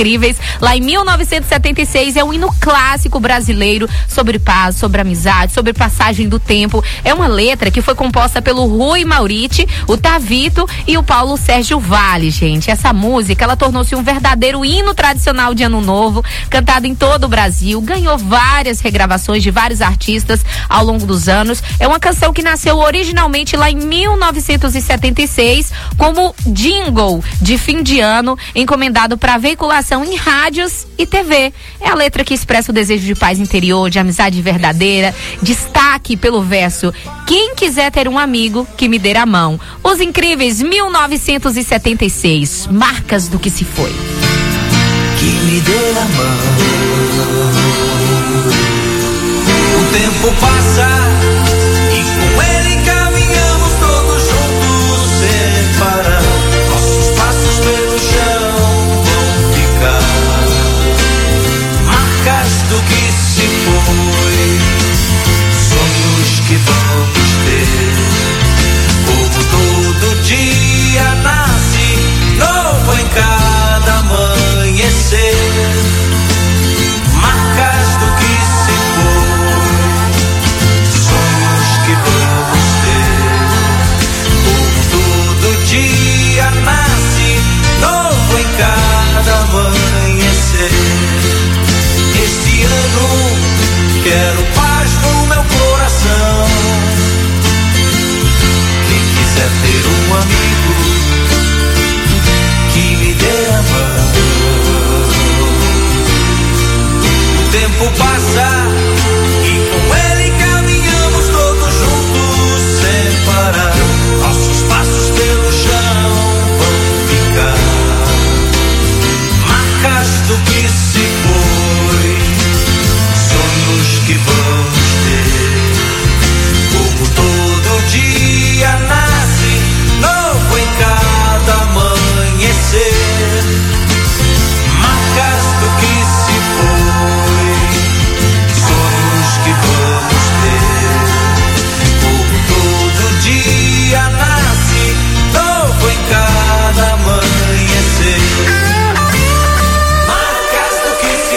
Incríveis, lá em 1976. É um hino clássico brasileiro sobre paz, sobre amizade, sobre passagem do tempo. É uma letra que foi composta pelo Rui Mauriti, o Tavito e o Paulo Sérgio Vale, gente. Essa música, ela tornou-se um verdadeiro hino tradicional de Ano Novo, cantado em todo o Brasil, ganhou várias regravações de vários artistas ao longo dos anos. É uma canção que nasceu originalmente lá em 1976 como jingle de fim de ano, encomendado para veiculação em rádios e TV. É a letra que expressa o desejo de paz interior, de amizade verdadeira. Destaque pelo verso: quem quiser ter um amigo, que me dê a mão. Os Incríveis, 1976, marcas do que se foi. Que me dê a mão. O tempo passa e com ele caminhamos todos juntos sem parar. Nossos passos pelo chão vão ficar marcas do que se foi, sonhos que vamos ter. Como todo dia nasce novo em cada amanhecer, marcas do que se foi, sonhos que vamos ter. Como todo dia nasce novo em cada amanhecer. Este ano quero paz no meu coração. Quem quiser ter um amigo, que me dê a mão. O tempo passa e com ele caminhamos todos juntos sem parar. Nossos passos pelo chão vão ficar marcas do que se foi, sonhos que vamos ter. Como todo dia nasce novo em cada amanhecer, marcas do que se foi, sonhos que vamos ter. Como todo dia nasce novo em cada amanhecer, marcas do que se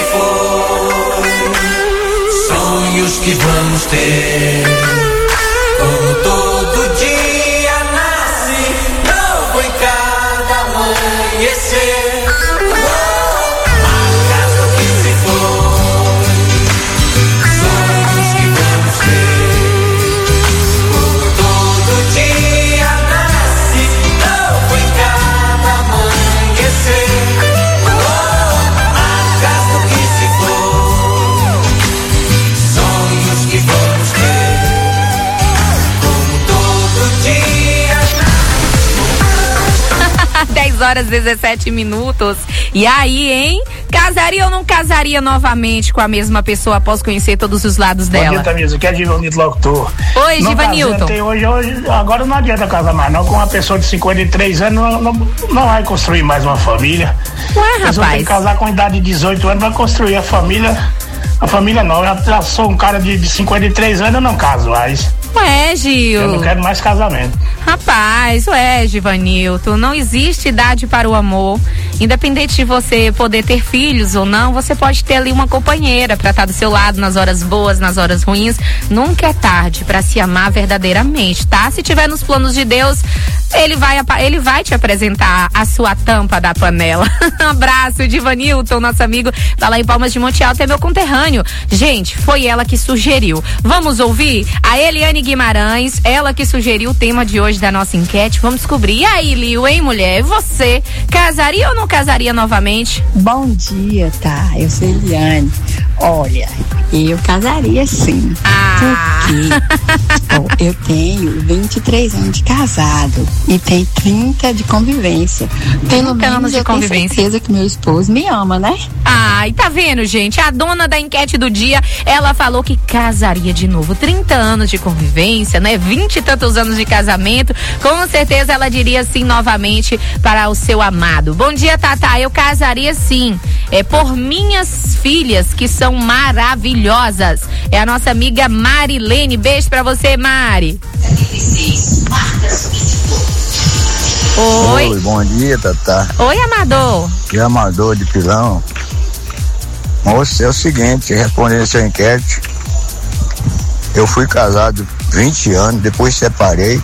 foi, sonhos que vamos ter. Como todo dia nasce novo em cada amanhecer, marcas do que se foi, sonhos que vamos ter. Como todo dia nasce novo em cada amanhecer, marcas do que se foi, sonhos que vamos ter. 10 horas 17 minutos. E aí, hein? Casaria ou não casaria novamente com a mesma pessoa após conhecer todos os lados dela? Bom dia, Tamisa, que é Givanilton Locutor. Oi, Givanilton. Hoje, agora não adianta casar mais não, com uma pessoa de 53 anos não vai construir mais uma família. Ué, rapaz. Tem que casar com idade de 18 anos, vai construir a família não. Eu já sou um cara de 53 anos, eu não caso mais. Ué, Gil. Eu não quero mais casamento. Rapaz, Givanilton, não existe idade para o amor. Independente de você poder ter filhos ou não, você pode ter ali uma companheira para estar do seu lado nas horas boas, nas horas ruins. Nunca é tarde para se amar verdadeiramente, tá? Se tiver nos planos de Deus, ele vai te apresentar a sua tampa da panela. Um abraço, Givanilton, nosso amigo, tá lá em Palmas de Monte Alto, é meu conterrâneo. Gente, foi ela que sugeriu. Vamos ouvir a Eliane Guimarães, ela que sugeriu o tema de hoje da nossa enquete. Vamos descobrir. E aí, Liu, hein, mulher? Você casaria ou não casaria novamente? Bom dia, tá? Eu sou Eliane. Olha, eu casaria sim. Porque eu tenho 23 anos de casado e tenho 30 de convivência. Pelo menos eu tenho certeza que meu esposo me ama, né? Ai, tá vendo, gente? A dona da enquete do dia, ela falou que casaria de novo. 30 anos de convivência, né? 20 e tantos anos de casamento. Com certeza ela diria sim novamente para o seu amado. Bom dia, Tata. Eu casaria sim. É por minhas filhas, que são maravilhosas. É a nossa amiga Marilene. Beijo pra você, Mari. Oi. Oi, bom dia, Tatá. Oi, Amador. E Amador de Pilão. Moça, é o seguinte, respondendo essa enquete, eu fui casado 20 anos, depois separei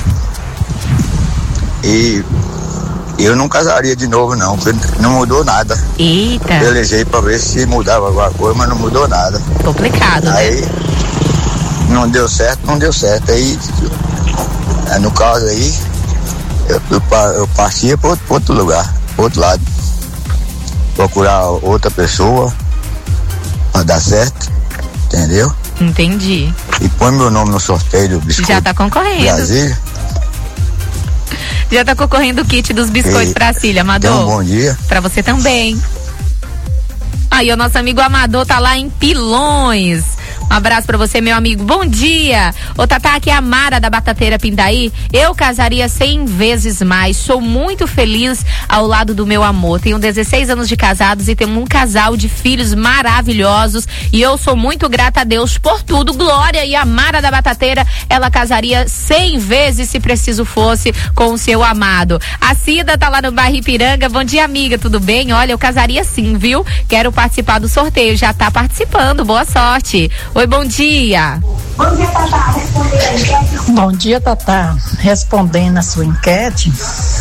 e eu não casaria de novo não, porque não mudou nada. Eita. Eu pelejei pra ver se mudava alguma coisa, mas não mudou nada. Complicado, aí, né? Não deu certo. Aí, no caso aí, eu partia para outro lugar, pro outro lado. Procurar outra pessoa pra dar certo, entendeu? Entendi. E põe meu nome no sorteio do biscoito. Já tá concorrendo. Brasília. Já tá concorrendo o kit dos biscoitos Brasília, Amador. Então, bom dia. Pra você também. Aí o nosso amigo Amador tá lá em Pilões. Um abraço pra você, meu amigo. Bom dia. Ô, Tatá, aqui é a Mara da Batateira Pindaí. Eu casaria 100 vezes mais. Sou muito feliz ao lado do meu amor. Tenho 16 anos de casados e tenho um casal de filhos maravilhosos. E eu sou muito grata a Deus por tudo. Glória. E a Mara da Batateira, ela casaria 100 vezes se preciso fosse com o seu amado. A Cida tá lá no bairro Ipiranga. Bom dia, amiga. Tudo bem? Olha, eu casaria sim, viu? Quero participar do sorteio. Já tá participando. Boa sorte. Oi, bom dia. Bom dia, Tatá. Bom dia, Tatá. Respondendo a sua enquete,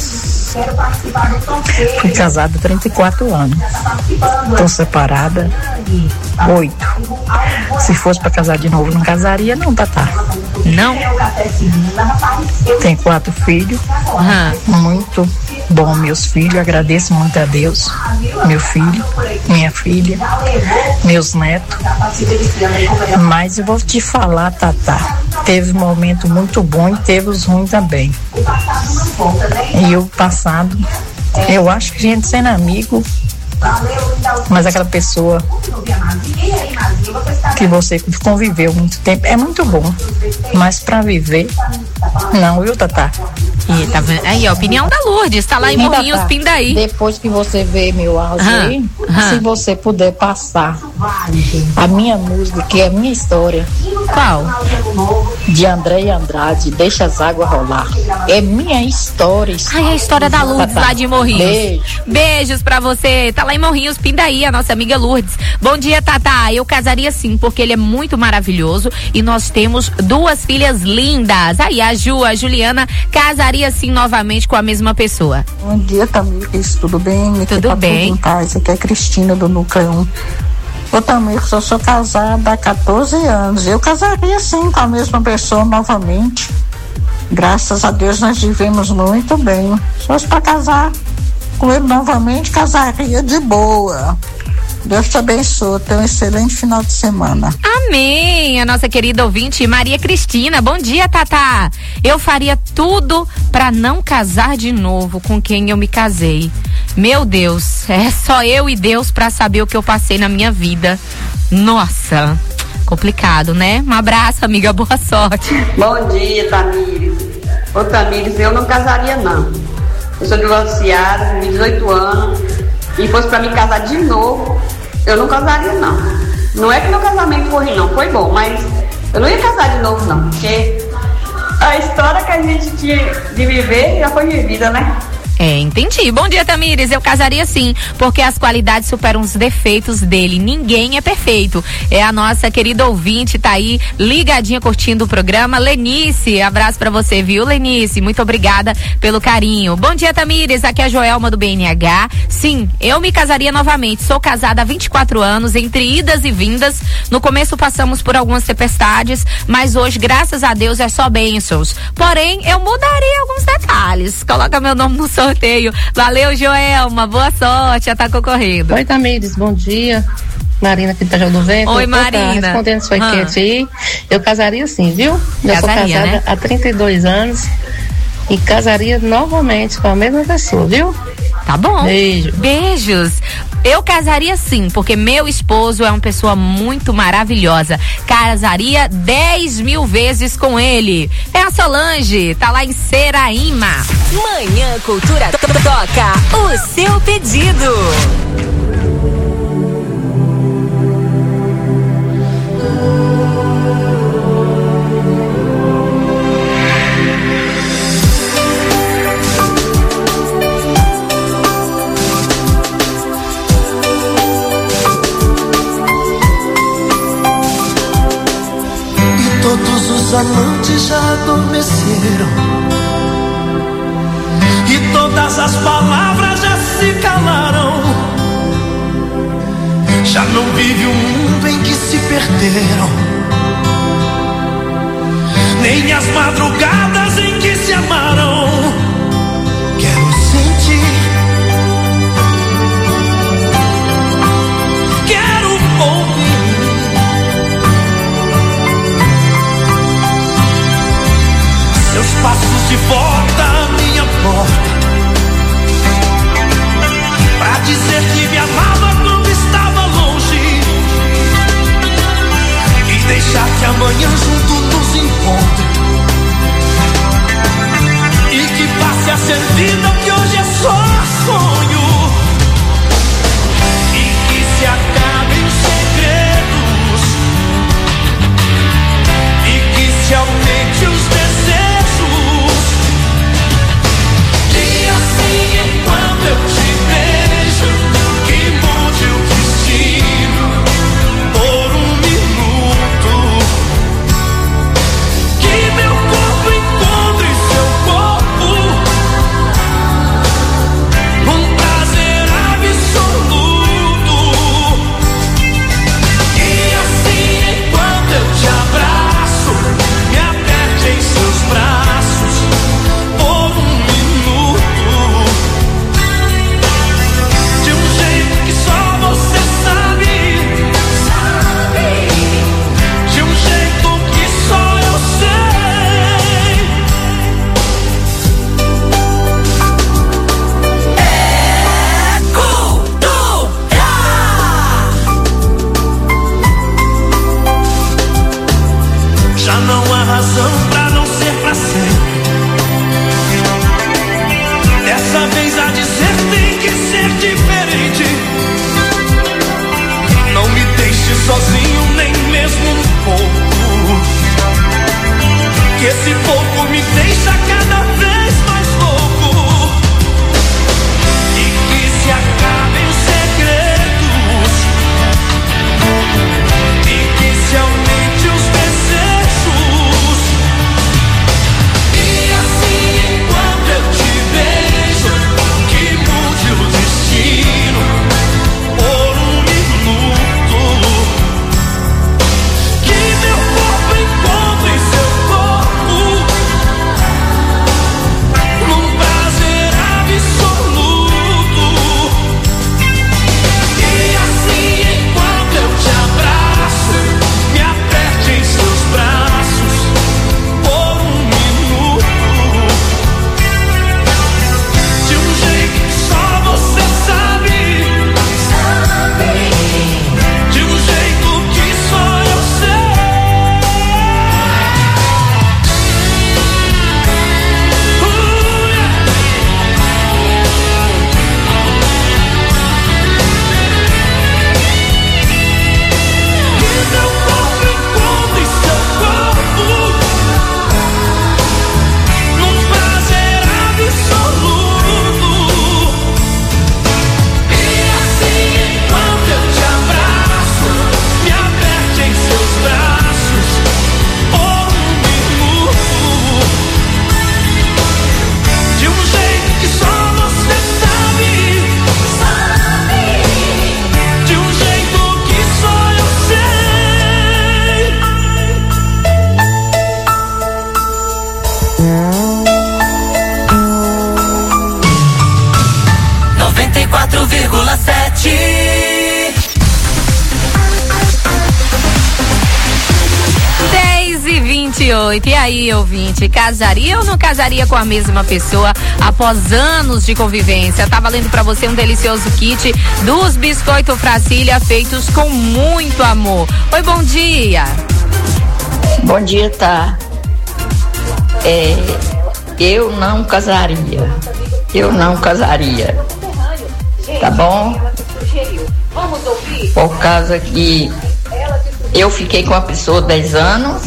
fui casada há 34 anos. Estou separada 8. Se fosse para casar de novo, não casaria, não, Tatá. Não? Tenho 4 filhos. Muito bom, meus filhos. Agradeço muito a Deus. Meu filho, minha filha, meus netos. Mas eu vou te falar, Tatá, teve um momento muito bom e teve os ruins também. E o passado, eu acho que a gente sendo amigo, mas aquela pessoa que você conviveu muito tempo é muito bom, mas pra viver não, viu, Tatá? E tá vendo? Aí, a opinião da Lourdes, tá lá em Morrinhos Pindaí. Depois que você vê meu áudio aí, se você puder passar a minha música, que é a minha história. Qual? De André Andrade, Deixa as Águas Rolar. É minha história. Ai, a história da Lourdes, lá de Morrinhos. Beijo. Beijos pra você. Tá lá em Morrinhos Pindaí, a nossa amiga Lourdes. Bom dia, Tatá. Eu casaria sim, porque ele é muito maravilhoso e nós temos 2 filhas lindas. Aí, a Juliana casaria sim novamente com a mesma pessoa. Bom dia, Tamires, tudo bem? Tudo bem. Aqui é Cristina do Núcleo 1. Eu também sou casada há 14 anos. Eu casaria sim com a mesma pessoa novamente. Graças a Deus nós vivemos muito bem. Se fosse para casar com ele novamente, casaria de boa. Deus te abençoe, tenha um excelente final de semana. Amém, a nossa querida ouvinte Maria Cristina. Bom dia, Tatá. Eu faria tudo pra não casar de novo com quem eu me casei. Meu Deus, é só eu e Deus pra saber o que eu passei na minha vida. Nossa, complicado, né? Um abraço, amiga, boa sorte. Bom dia, Tamires. Ô, Tamires, eu não casaria, não. Eu sou divorciada, tenho 18 anos. E fosse pra me casar de novo, eu não casaria, não. Não é que meu casamento foi ruim, não. Foi bom, mas eu não ia casar de novo, não. Porque a história que a gente tinha de viver já foi vivida, né? Entendi. Bom dia, Tamires. Eu casaria sim, porque as qualidades superam os defeitos dele. Ninguém é perfeito. É a nossa querida ouvinte, tá aí, ligadinha, curtindo o programa. Lenice, abraço pra você, viu, Lenice? Muito obrigada pelo carinho. Bom dia, Tamires. Aqui é a Joelma do BNH. Sim, eu me casaria novamente. Sou casada há 24 anos, entre idas e vindas. No começo passamos por algumas tempestades, mas hoje, graças a Deus, é só bênçãos. Porém, eu mudaria alguns detalhes. Coloca meu nome no sorteio. Valeu, Joelma, boa sorte, já tá concorrendo. Oi, Tamires, bom dia. Marina aqui do Tajão do Vento. Oi, Marina. Respondendo sua enquete aí, eu casaria sim, viu? Eu sou casada, né? Há 32 anos e casaria novamente com a mesma pessoa, viu? Tá bom. Beijo. Beijos. Eu casaria sim, porque meu esposo é uma pessoa muito maravilhosa. Casaria 10.000 vezes com ele. É a Solange, tá lá em Seraíma. Manhã Cultura toca o seu pedido. Os amantes já adormeceram e todas as palavras já se calaram. Já não vive o mundo em que se perderam, nem as madrugadas em que se amaram. Quero sentir, quero ouvir seus passos de volta à minha porta, pra dizer que me amava quando estava longe, e deixar que amanhã junto nos encontre, e que passe a ser vida que hoje é só sonho, e que se acabem os segredos, e que se aumente os desejos, e assim enquanto eu te vejo, que mude o destino por um minuto, que meu corpo encontre seu corpo, um prazer absoluto, e assim enquanto eu te abraço, me aperte em seus braços por um minuto, de um jeito que só você sabe, de um jeito que só eu sei. É cultura. Já não há razão pra não ser pra sempre. Dessa vez a dizer tem que ser diferente. Não me deixe sozinho nem mesmo um pouco, que esse pouco me deixa cada vez mais louco, e que se acabem os segredos, e que se aumente os desejos, e assim enquanto eu te vejo, que mude o destino por um minuto, que meu corpo encontre seu corpo, num prazer absoluto, e assim enquanto eu te abraço, me aperte em seus braços por um minuto, de um jeito que só você sabe, de um jeito que só eu sei. Que meu corpo encontre seu corpo, num prazer absoluto, e assim enquanto eu te abraço, me aperte em seus braços por um minuto, de um jeito que só você sabe, de um jeito que só eu sei. 94,7. 10h28. E aí, ouvinte, casaria ou não casaria com a mesma pessoa após anos de convivência? Tá valendo pra você um delicioso kit dos Biscoito Fracília, feitos com muito amor. Oi, bom dia. Bom dia, tá? Eu não casaria. Eu não casaria. Tá bom? Por causa que eu fiquei com a pessoa 10 anos.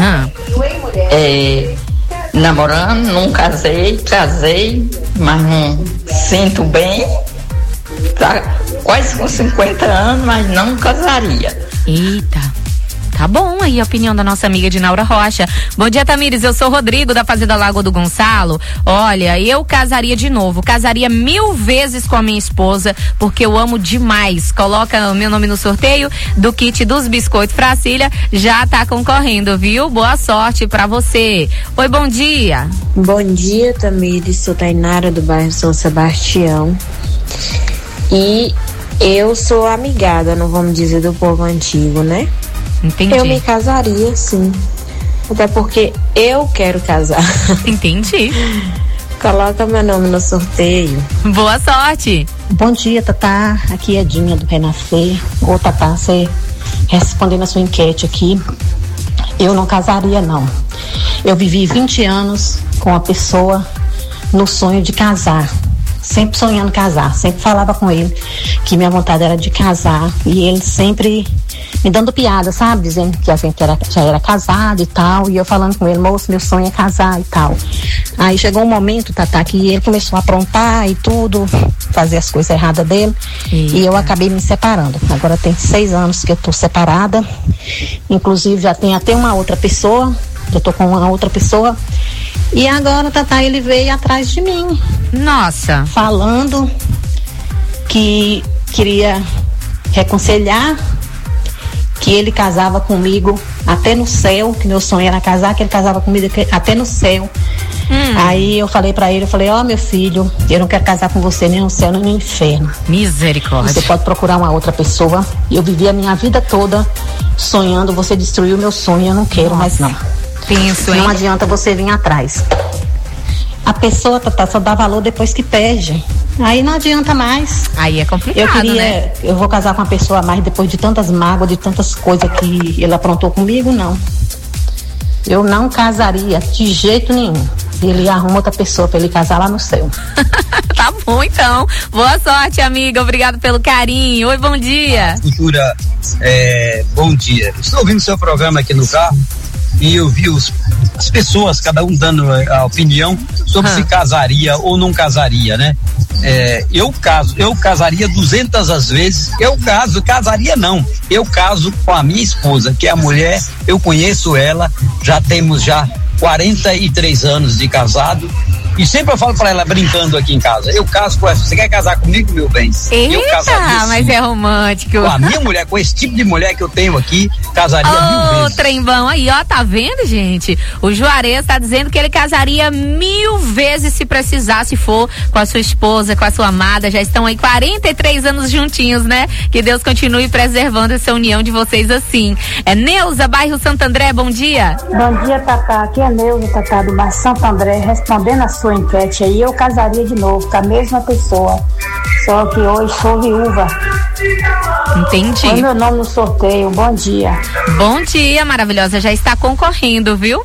Namorando, não casei, mas não sinto bem. Tá quase com 50 anos, mas não casaria. Eita. Tá bom, aí a opinião da nossa amiga Dinaura Rocha. Bom dia, Tamires, eu sou o Rodrigo da Fazenda Lagoa do Gonçalo. Olha, eu casaria de novo, casaria 1000 vezes com a minha esposa, porque eu amo demais. Coloca o meu nome no sorteio do kit dos biscoitos pra Cília, já tá concorrendo, viu? Boa sorte pra você. Oi, bom dia. Bom dia, Tamires, sou Tainara do bairro São Sebastião e eu sou amigada, não vamos dizer do povo antigo, né? Entendi. Eu me casaria, sim. Até porque eu quero casar. Entendi. Coloca meu nome no sorteio. Boa sorte. Bom dia, Tatá. Aqui é Dinha do Renascer. Ô, Tatá, você respondendo a sua enquete aqui, eu não casaria, não. Eu vivi 20 anos com a pessoa no sonho de casar. Sempre sonhando casar. Sempre falava com ele que minha vontade era de casar. E ele sempre me dando piada, sabe? Dizendo que a gente já era casado e tal. E eu falando com ele, moço, meu sonho é casar e tal. Aí chegou um momento, Tatá, que ele começou a aprontar e tudo, fazer as coisas erradas dele. E eu acabei me separando. Agora tem 6 anos que eu tô separada. Inclusive já tem até uma outra pessoa. Eu tô com uma outra pessoa. E agora, Tatá, ele veio atrás de mim. Nossa. Falando que queria reconciliar, que ele casava comigo até no céu, que meu sonho era casar, que ele casava comigo até no céu. Aí eu falei pra ele, ó, meu filho, eu não quero casar com você nem no céu nem no inferno. Misericórdia. Você pode procurar uma outra pessoa. Eu vivi a minha vida toda sonhando, você destruiu meu sonho, eu não quero mais não. Penso, hein? Não adianta você vir atrás. A pessoa, Tatá, só dá valor depois que perde. Aí não adianta mais. Aí é complicado, né? Eu vou casar com uma pessoa mais depois de tantas mágoas, de tantas coisas que ele aprontou comigo, não. Eu não casaria de jeito nenhum. Ele arruma outra pessoa pra ele casar lá no céu. Tá bom, então. Boa sorte, amiga. Obrigado pelo carinho. Oi, bom dia. Cultura, bom dia. Estou ouvindo seu programa aqui no carro e eu vi as pessoas, cada um dando a opinião sobre se casaria ou não casaria, né? Eu casaria 200 vezes. Casaria não. Eu caso com a minha esposa, que é a mulher, eu conheço ela, já temos 43 anos de casado. E sempre eu falo pra ela, brincando aqui em casa, eu caso com essa, você quer casar comigo, meu bem? Eu casaria, mas é romântico. Com a minha mulher, com esse tipo de mulher que eu tenho aqui, casaria 1000 vezes. Trembão aí, ó, tá vendo, gente? O Juarez tá dizendo que ele casaria 1000 vezes se precisar, se for com a sua esposa, com a sua amada, já estão aí 43 anos juntinhos, né? Que Deus continue preservando essa união de vocês assim. É Neuza, bairro Santo André, bom dia. Bom dia, Tatá, aqui é Neuza, Tatá, do bairro Santo André, respondendo a sua enquete aí, eu casaria de novo com a mesma pessoa, só que hoje sou viúva. Entendi. Põe meu nome no sorteio, bom dia. Bom dia, maravilhosa, já está concorrendo, viu?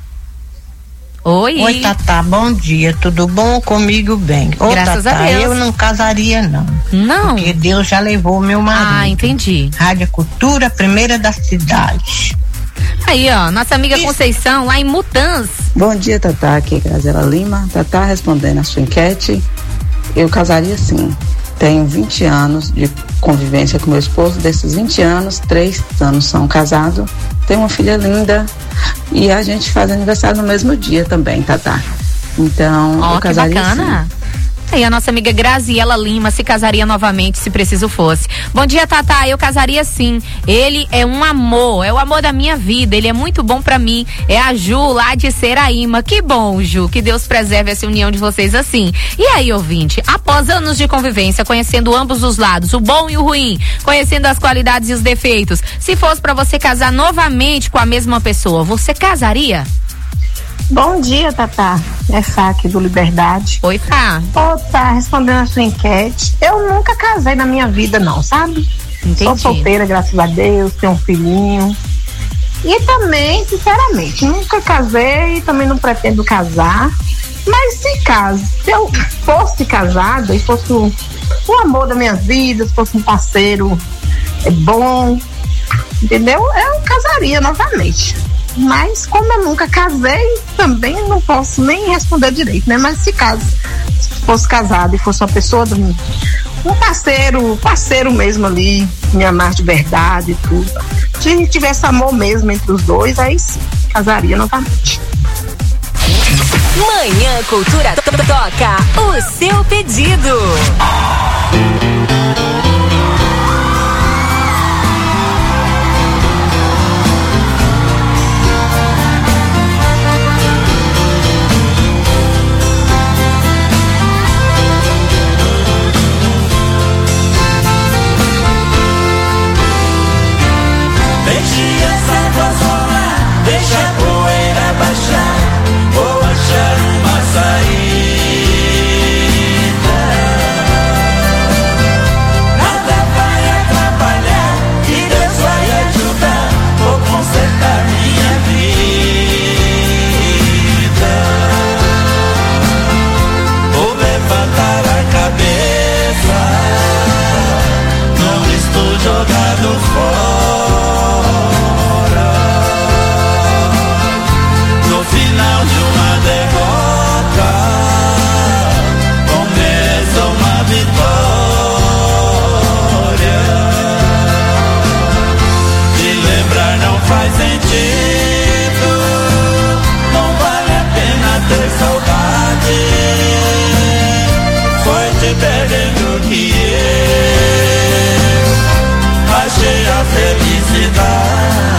Oi. Oi, Tatá, bom dia, tudo bom comigo? Bem. Graças Tatá, a Deus. Eu não casaria não. Não? Porque Deus já levou meu marido. Ah, entendi. Rádio Cultura, primeira da cidade. Aí, ó, nossa amiga Conceição, lá em Mutans. Bom dia, Tatá, aqui é Graziela Lima. Tatá, respondendo a sua enquete, eu casaria sim. Tenho 20 anos de convivência com meu esposo, desses 20 anos, 3 anos são casados. Tenho uma filha linda e a gente faz aniversário no mesmo dia também, Tatá. Então, eu casaria que bacana. sim. Aí a nossa amiga Graziela Lima se casaria novamente se preciso fosse. Bom dia, Tatá, eu casaria sim. Ele é um amor, é o amor da minha vida, ele é muito bom pra mim. É a Ju lá de Seraíma. Que bom, Ju, que Deus preserve essa união de vocês assim. E aí, ouvinte, após anos de convivência, conhecendo ambos os lados, o bom e o ruim, conhecendo as qualidades e os defeitos, se fosse pra você casar novamente com a mesma pessoa, você casaria? Bom dia, Tatá. É Fá aqui do Liberdade. Oi, Fá. Tá respondendo a sua enquete. Eu nunca casei na minha vida, não, sabe? Entendi. Sou solteira, graças a Deus, tenho um filhinho. E também, sinceramente, nunca casei e também não pretendo casar. Mas se eu fosse casada e fosse o amor da minha vida, se fosse um parceiro bom, entendeu? Eu casaria novamente. Mas como eu nunca casei, também não posso nem responder direito, né? Mas se fosse casado e fosse uma pessoa, um parceiro mesmo ali, me amar de verdade e tudo, Se tivesse amor mesmo entre os dois, aí sim, casaria novamente. Manhã Cultura toca o seu pedido. Deixe as águas rolar, deixa a poeira baixar, vou achar uma saída. Nada vai atrapalhar e Deus vai ajudar, vou consertar minha vida. Vou levantar a cabeça, não estou jogado fora. Final de uma derrota começa uma vitória. Se lembrar não faz sentido, não vale a pena ter saudade. Foi te perdendo que eu achei a felicidade.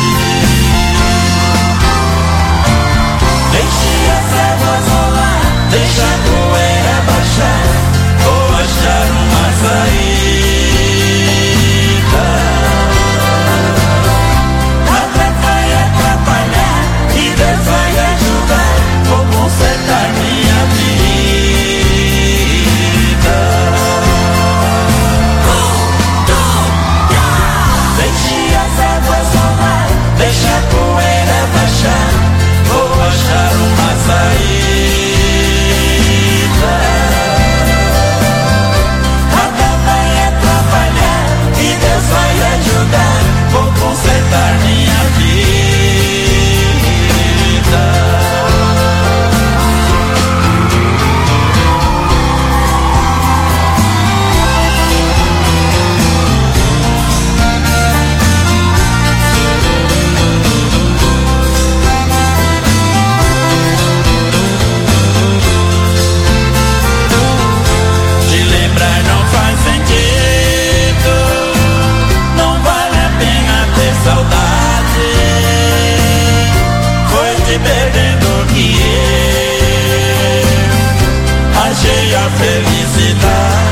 Deixe as águas rolar, deixa a poeira baixar, vou achar uma saída. Nada vai atrapalhar e Deus vai ajudar, vou consertar minha vida. Deixe as águas rolar, deixa a poeira baixar, vou achar uma saída. Nada vai atrapalhar e Deus vai ajudar, vou consertar minha vida. Não faz sentido, não vale a pena ter saudade. Foi te perdendo que eu achei a felicidade.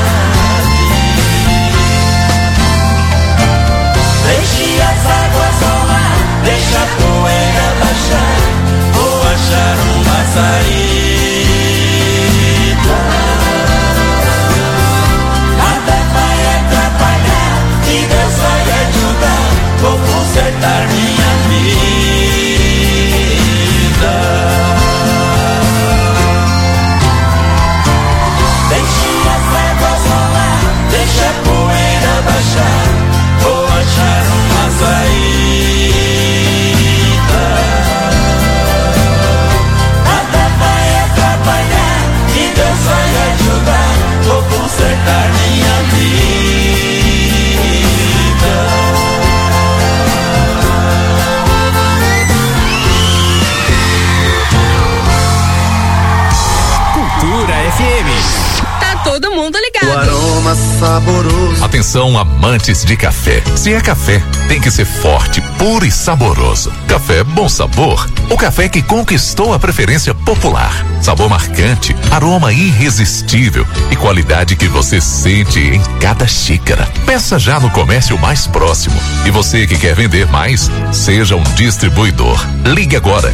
Deixe as águas rolar, deixa a poeira baixar, vou achar uma saída. E Deus vai ajudar, vou consertar minha vida. Deixe as águas rolar, deixa a poeira baixar, vou achar uma saída. Nada vai atrapalhar e Deus vai ajudar, vou consertar minha vida. Cultura FM. Tá todo mundo ligado. O aroma saboroso. Atenção, amantes de café. Se é café, tem que ser forte, puro e saboroso. Café Bom Sabor. O café que conquistou a preferência popular. Sabor marcante, aroma irresistível e qualidade que você sente em cada xícara. Peça já no comércio mais próximo. E você que quer vender mais, seja um distribuidor. Ligue agora,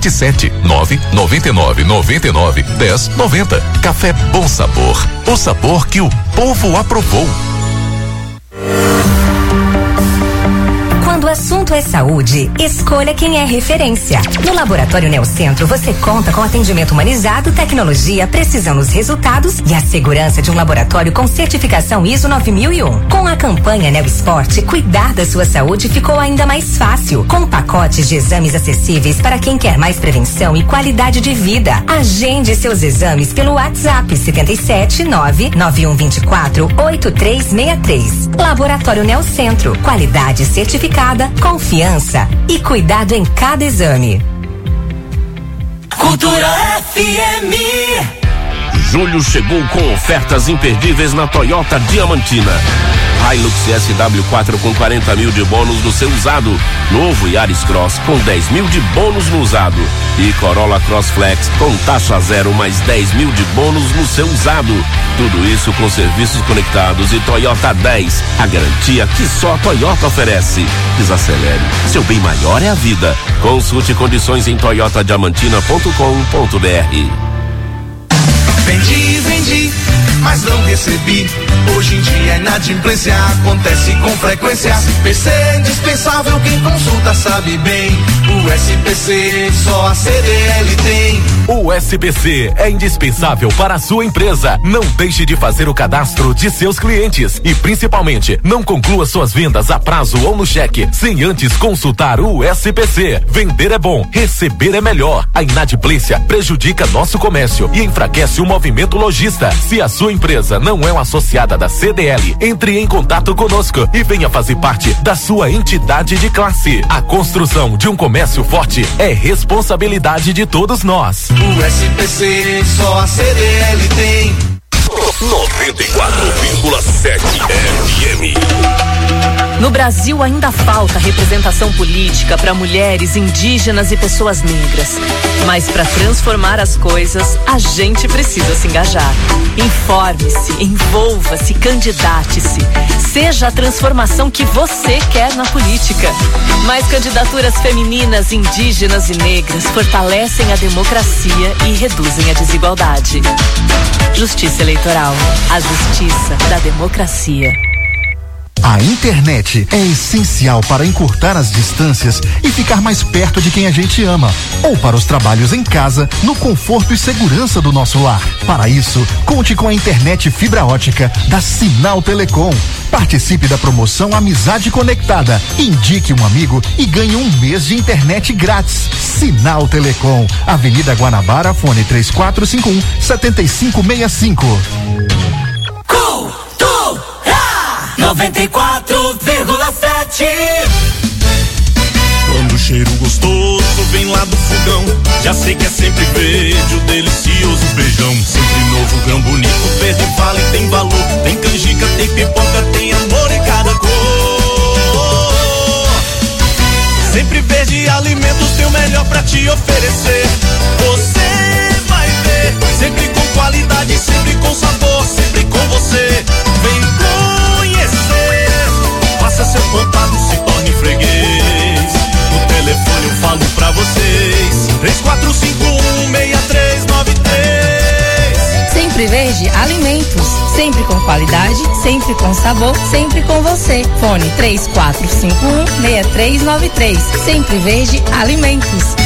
779-9999-1090. Café Bom Sabor. O sabor que o povo aprovou. Quando o assunto é saúde, escolha quem é referência. No Laboratório Neocentro você conta com atendimento humanizado, tecnologia, precisão nos resultados e a segurança de um laboratório com certificação ISO 9001. Com a campanha Neosport, cuidar da sua saúde ficou ainda mais fácil, com pacotes de exames acessíveis para quem quer mais prevenção e qualidade de vida. Agende seus exames pelo WhatsApp 77991248363. Laboratório Neocentro, qualidade certificada, confiança e cuidado em cada exame. Cultura FM. Julho chegou com ofertas imperdíveis na Toyota Diamantina. Hilux SW4 com 40 mil de bônus no seu usado. Novo Yaris Cross com 10 mil de bônus no usado. E Corolla Cross Flex com taxa zero mais 10 mil de bônus no seu usado. Tudo isso com serviços conectados e Toyota 10. A garantia que só a Toyota oferece. Desacelere. Seu bem maior é a vida. Consulte condições em toyotadiamantina.com.br. Vendi, mas não recebi. Hoje em dia a inadimplência acontece com frequência. SPC é indispensável, quem consulta sabe bem. O SPC só a CDL tem. O SPC é indispensável para a sua empresa. Não deixe de fazer o cadastro de seus clientes e principalmente não conclua suas vendas a prazo ou no cheque sem antes consultar o SPC. Vender é bom, receber é melhor. A inadimplência prejudica nosso comércio e enfraquece o movimento lojista. Se a sua empresa não é uma associada da CDL, entre em contato conosco e venha fazer parte da sua entidade de classe. A construção de um comércio forte é responsabilidade de todos nós. O SPC só a CDL tem. 94,7 FM. No Brasil ainda falta representação política para mulheres, indígenas e pessoas negras. Mas para transformar as coisas, a gente precisa se engajar. Informe-se, envolva-se, candidate-se. Seja a transformação que você quer na política. Mais candidaturas femininas, indígenas e negras fortalecem a democracia e reduzem a desigualdade. Justiça Eleitoral, a justiça da democracia. A internet é essencial para encurtar as distâncias e ficar mais perto de quem a gente ama, ou para os trabalhos em casa, no conforto e segurança do nosso lar. Para isso, conte com a internet fibra ótica da Sinal Telecom. Participe da promoção Amizade Conectada. Indique um amigo e ganhe um mês de internet grátis. Sinal Telecom, Avenida Guanabara, fone 3451-7565. 94,7. Quando o cheiro gostoso vem lá do fogão, já sei que é sempre verde o delicioso feijão. Sempre novo, grão bonito, verde vale, tem valor. Tem canjica, tem pipoca, tem amor em cada cor. Sempre verde alimentos, tem o melhor pra te oferecer. Você vai ver, sempre com qualidade, sempre com sabor, sempre com você. Vem conhecer, faça seu contato, se torne freguês. No telefone eu falo pra vocês, 3451-6393. Sempre Verde Alimentos, sempre com qualidade, sempre com sabor, sempre com você. Fone 3451-6393. Sempre Verde Alimentos.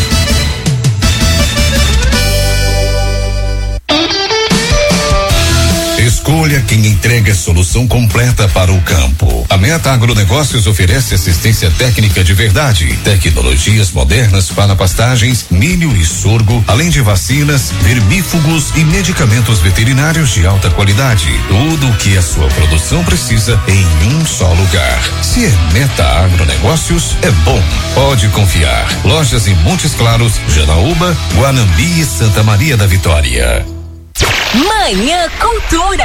Escolha quem entrega a solução completa para o campo. A Meta Agronegócios oferece assistência técnica de verdade, tecnologias modernas para pastagens, milho e sorgo, além de vacinas, vermífugos e medicamentos veterinários de alta qualidade. Tudo o que a sua produção precisa em um só lugar. Se é Meta Agronegócios, é bom. Pode confiar. Lojas em Montes Claros, Janaúba, Guanambi e Santa Maria da Vitória. Manhã Cultura.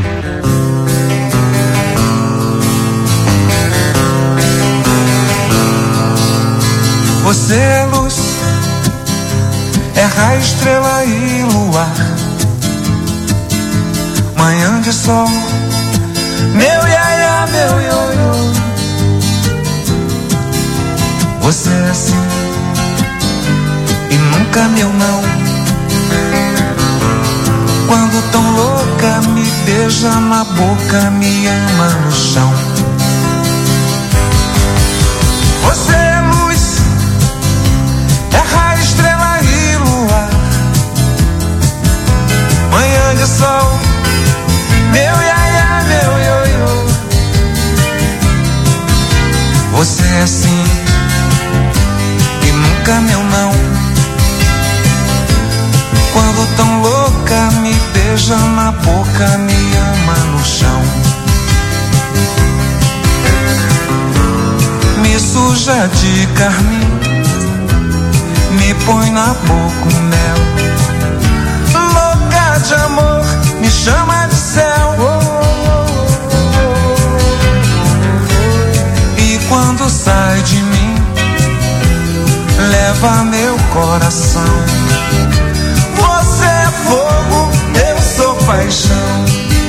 Você é luz, é raio, estrela e luar. Manhã de sol, meu iaia, meu ioiô. Você é assim e nunca meu não. Quando tão louca me beija na boca, me ama no chão. Você é sim e nunca meu não. Quando tão louca me beija na boca, me ama no chão. Me suja de carmim, me põe na boca o mel. Louca de amor, me chama de céu. E quando sai de mim, leva meu coração. Você é fogo, eu sou paixão.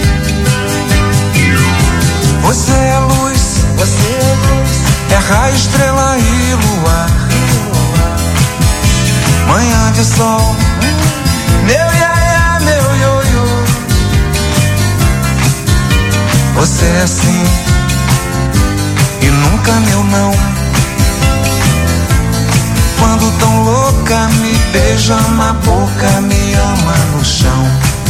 Você é luz, terra, estrela e luar. Manhã de sol, meu iaia, meu ioiô. Você é sim e nunca meu não. Quando tão louca me beija na boca, me ama no chão.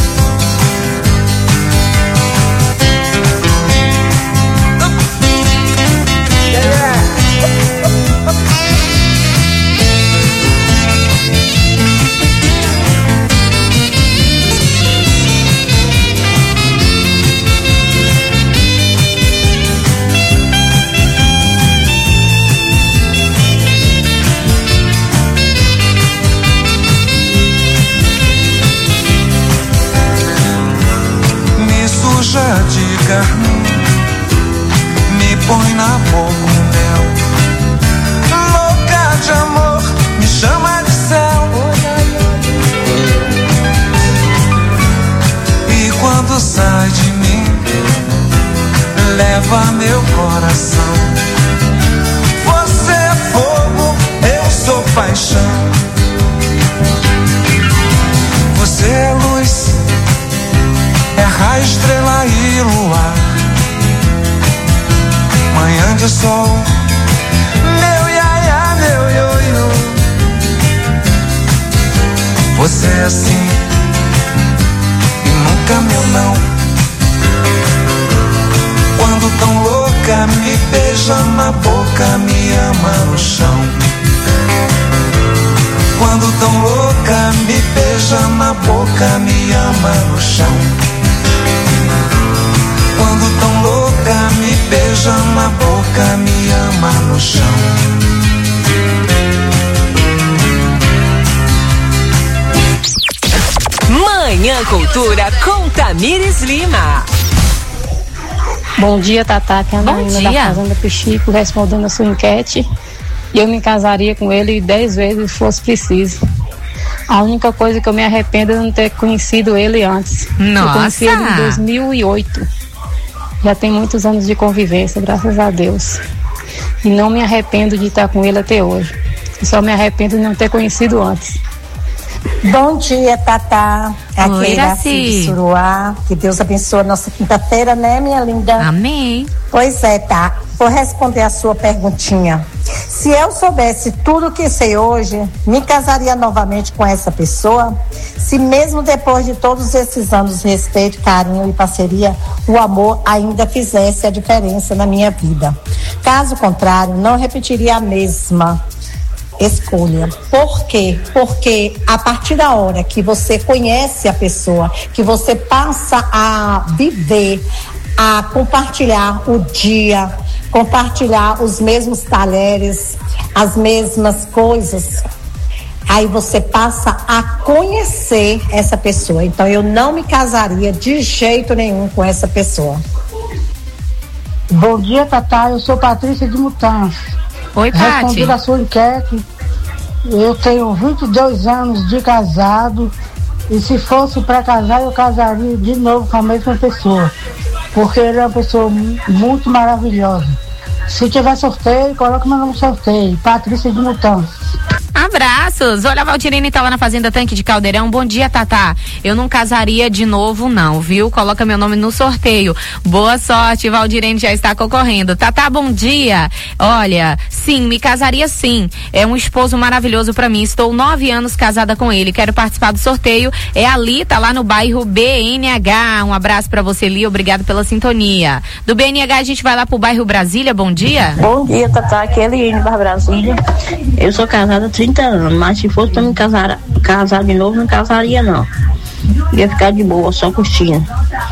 De carmim, me põe na boca o mel. Louca de amor, me chama de céu. E quando sai de mim, leva meu coração. Você é fogo, eu sou paixão. Você é luz, terra, estrela e luar. Manhã de sol, meu iaia, meu ioiô. Você é assim e nunca meu não. Quando tão louca me beija na boca, me ama no chão. Quando tão louca me beija na boca, me ama no chão. Quando tão louca me beija na boca, me ama no chão. Manhã Cultura com Tamires Lima. Bom dia, Tatá, que é a menina da Fazenda Pichico, respondendo a sua enquete. E eu me casaria com ele 10 vezes se fosse preciso. A única coisa que eu me arrependo é não ter conhecido ele antes. Nossa. Eu conheci ele em 2008. Já tem muitos anos de convivência, graças a Deus. E não me arrependo de estar com ele até hoje. Eu só me arrependo de não ter conhecido antes. Bom dia, Tatá. Aqui é Iraci de Suruá. Que Deus abençoe a nossa quinta-feira, né, minha linda? Amém. Pois é, tá. Vou responder a sua perguntinha. Se eu soubesse tudo o que sei hoje, me casaria novamente com essa pessoa? Se mesmo depois de todos esses anos de respeito, carinho e parceria, o amor ainda fizesse a diferença na minha vida? Caso contrário, não repetiria a mesma escolha. Por quê? Porque a partir da hora que você conhece a pessoa, que você passa a viver, a compartilhar o dia, compartilhar os mesmos talheres, as mesmas coisas, aí você passa a conhecer essa pessoa. Então eu não me casaria de jeito nenhum com essa pessoa. Bom dia, Tatá, eu sou Patrícia de Mutança. Oi, Pati. Respondendo a sua enquete, eu tenho 22 anos de casado e se fosse para casar, eu casaria de novo com a mesma pessoa, porque ele é uma pessoa muito maravilhosa. Se tiver sorteio, coloca meu nome no sorteio. Patrícia de Mutança. Abraços. Olha, a Valdirene tá lá na Fazenda Tanque de Caldeirão. Bom dia, Tatá. Eu não casaria de novo, não, viu? Coloca meu nome no sorteio. Boa sorte, Valdirene já está concorrendo. Tatá, bom dia. Olha, sim, me casaria sim. É um esposo maravilhoso pra mim. Estou 9 anos casada com ele. Quero participar do sorteio. É a Lita, lá no bairro BNH. Um abraço pra você, Li. Obrigado pela sintonia. Do BNH a gente vai lá pro bairro Brasília. Bom dia. Bom dia, Tatá. Aqui é Eliane, bairro Brasília. Eu sou casada há 30 anos, mas se fosse pra me casar de novo, não casaria não. Ia ficar de boa, só curtindo.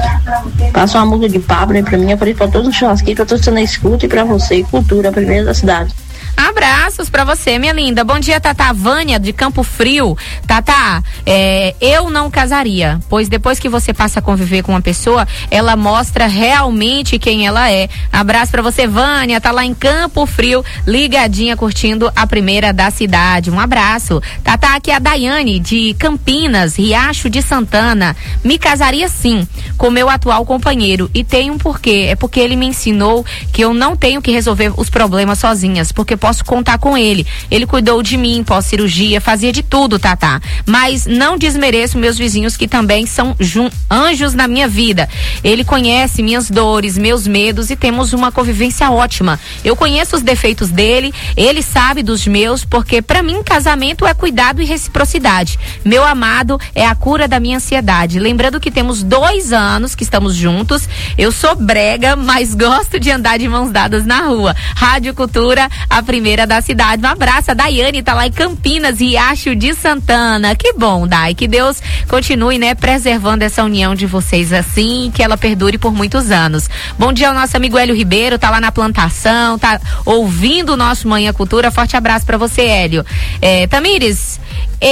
Passa uma música de Pablo aí pra mim, eu falei pra todos os churrasqueiros, pra todos que estão na escuta e pra você, Cultura, a primeira da cidade. Abraços pra você, minha linda. Bom dia, Tatá. Vânia, de Campo Frio. Tatá, eu não casaria, pois depois que você passa a conviver com uma pessoa, ela mostra realmente quem ela é. Abraço pra você, Vânia. Tá lá em Campo Frio, ligadinha, curtindo a primeira da cidade. Um abraço. Tatá, aqui é a Daiane, de Campinas, Riacho de Santana. Me casaria sim, com meu atual companheiro. E tem um porquê. É porque ele me ensinou que eu não tenho que resolver os problemas sozinhas, porque posso contar com ele. Ele cuidou de mim, pós-cirurgia, fazia de tudo, Tatá. Mas não desmereço meus vizinhos que também são anjos na minha vida. Ele conhece minhas dores, meus medos e temos uma convivência ótima. Eu conheço os defeitos dele, ele sabe dos meus, porque pra mim casamento é cuidado e reciprocidade. Meu amado é a cura da minha ansiedade. Lembrando que temos 2 anos que estamos juntos. Eu sou brega, mas gosto de andar de mãos dadas na rua. Rádio Cultura, a primeira da cidade. Um abraço, a Daiane tá lá em Campinas, Riacho de Santana. Que bom, Dai, que Deus continue, né, preservando essa união de vocês assim, que ela perdure por muitos anos. Bom dia ao nosso amigo Hélio Ribeiro, tá lá na plantação, tá ouvindo o nosso Manhã Cultura. Forte abraço pra você, Hélio. Tamires,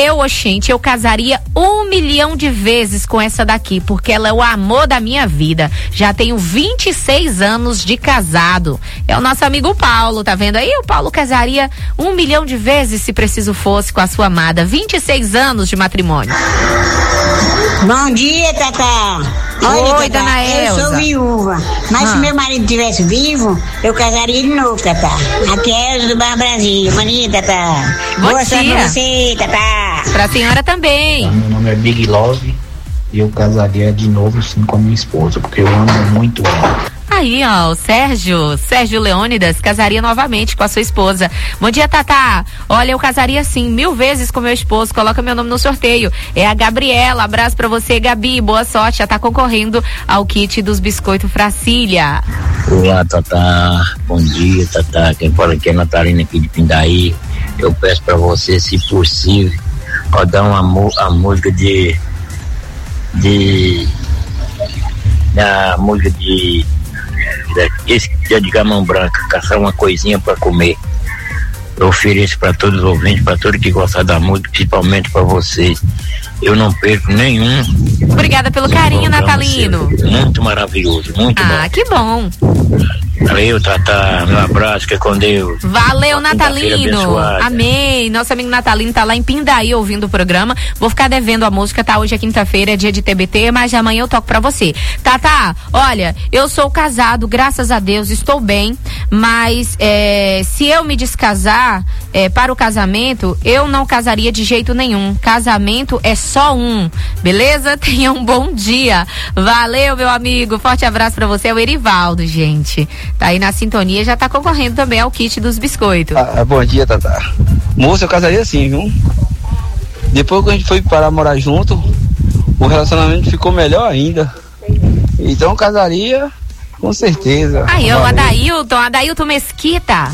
eu casaria 1 milhão de vezes com essa daqui, porque ela é o amor da minha vida. Já tenho 26 anos de casado. É o nosso amigo Paulo, tá vendo aí? O Paulo casaria 1 milhão de vezes se preciso fosse com a sua amada. 26 anos de matrimônio. Bom dia, Tatá. Olha, Oi, Tatá, dona Elza. Eu sou viúva, mas se meu marido estivesse vivo, eu casaria de novo, Tatá. Aqui é Elza do Bar Brasília. Bom dia, Tatá. Boa sorte pra você, Tatá. Pra senhora também. Meu nome é Big Love e eu casaria de novo sim com a minha esposa, porque eu amo muito ela. Aí, ó, o Sérgio Leônidas casaria novamente com a sua esposa. Bom dia, Tatá. Olha, eu casaria sim 1000 vezes com meu esposo. Coloca meu nome no sorteio. É a Gabriela. Abraço pra você, Gabi. Boa sorte. Já tá concorrendo ao kit dos biscoitos Fracília. Olá, Tatá. Bom dia, Tatá. Quem fala aqui é a Natalina aqui de Pindaí. Eu peço pra você, se possível, rodar a música a música esse dia de Gamão Branca, caçar uma coisinha pra comer. Eu ofereço pra todos os ouvintes, pra todos que gostam da música, principalmente pra vocês. Eu não perco nenhum. Obrigada pelo carinho, Natalino. Muito maravilhoso, muito bom. Ah, que bom. Valeu, Tatá. Meu abraço, fica com Deus. Valeu, Natalino. Amém. Nosso amigo Natalino tá lá em Pindaí ouvindo o programa. Vou ficar devendo a música, tá? Hoje é quinta-feira, é dia de TBT, mas amanhã eu toco pra você. Tatá, olha, eu sou casado, graças a Deus, estou bem, mas se eu me descasar para o casamento, eu não casaria de jeito nenhum. Casamento é só um, beleza? Tenha um bom dia. Valeu, meu amigo. Forte abraço pra você. É o Erivaldo, gente. Tá aí na sintonia, já tá concorrendo também ao kit dos biscoitos. Bom dia, Tatá. Moça, eu casaria assim, viu? Depois que a gente foi parar morar junto, o relacionamento ficou melhor ainda. Então eu casaria com certeza. Aí, ó, Adailton Mesquita.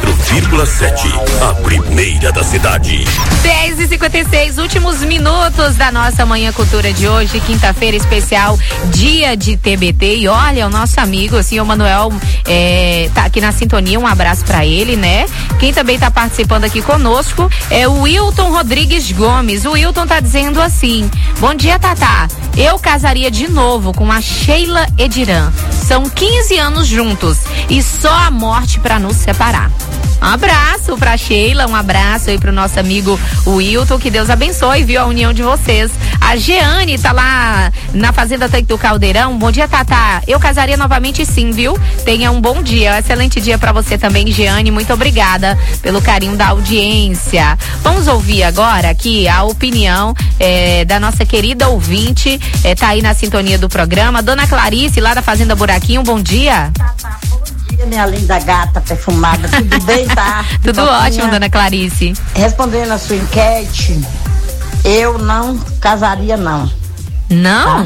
94,7. A primeira da cidade. 10h56, últimos minutos da nossa Manhã Cultura de hoje, quinta-feira especial, dia de TBT. E olha, o nosso amigo, o senhor Manuel, tá aqui na sintonia, um abraço pra ele, né? Quem também tá participando aqui conosco é o Wilton Rodrigues Gomes. O Wilton tá dizendo assim: bom dia, Tatá. Eu casaria de novo com a Sheila Ediran. São 15 anos juntos e só a morte pra nos separar. Um abraço pra Sheila, um abraço aí pro nosso amigo Wilton, que Deus abençoe, viu, a união de vocês. A Jeane tá lá na Fazenda Tanque do Caldeirão. Bom dia, Tatá. Eu casaria novamente sim, viu? Tenha um bom dia, um excelente dia pra você também, Jeane. Muito obrigada pelo carinho da audiência. Vamos ouvir agora aqui a opinião da nossa querida ouvinte, tá aí na sintonia do programa, Dona Clarice, lá da Fazenda Buraquinho. Bom dia. Minha linda gata perfumada, tudo bem, tá? Tudo ótimo, Dona Clarice. Respondendo a sua enquete, eu não casaria, não. Não?